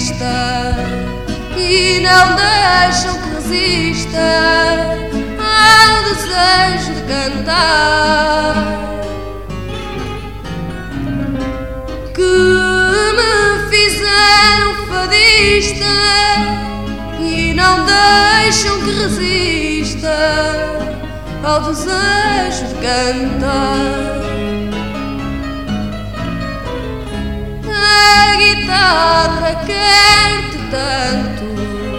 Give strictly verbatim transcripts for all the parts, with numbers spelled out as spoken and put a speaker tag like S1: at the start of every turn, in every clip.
S1: fadista e não deixam que resista ao desejo de cantar, que me fizeram fadista e não deixam que resista ao desejo de cantar. A guitarra quer-te tanto,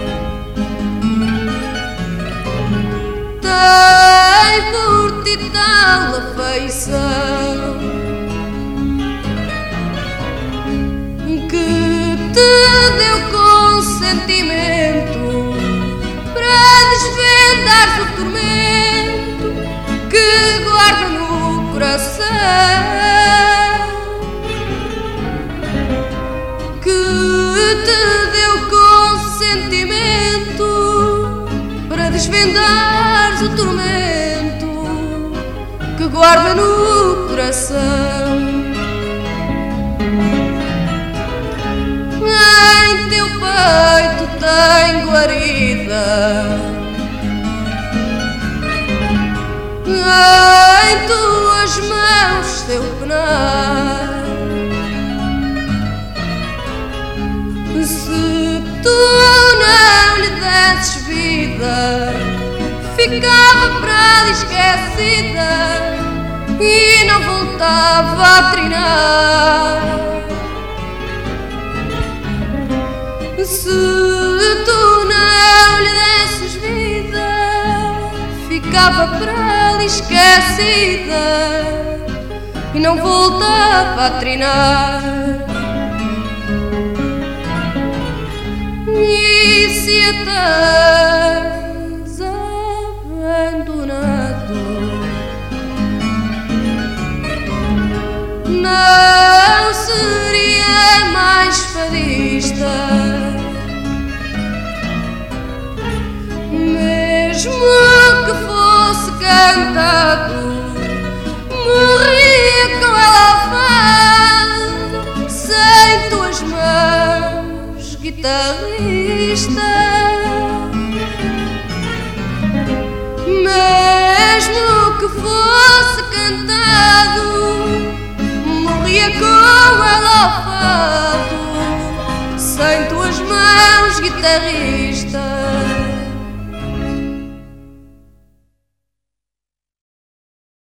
S1: tem por ti tal afeição, que te deu consentimento para desvendares o tormento que guarda no coração, que te deu consentimento para desvendares o tormento que guarda no coração. Em teu peito tem guarida, em tuas mãos teu penar. Se tu não lhe desses vida, ficava para ali esquecida e não voltava a trinar. Se tu não lhe desses vida, ficava para ali esquecida e não voltava a trinar. E se a tens abandonado, não seria mais fadista, mesmo que fosse cantado, morria com ela ao fado, sem tuas mãos, guitarrista. Mesmo que fosse cantado, morria com ela ao fado, sem tuas mãos, guitarrista.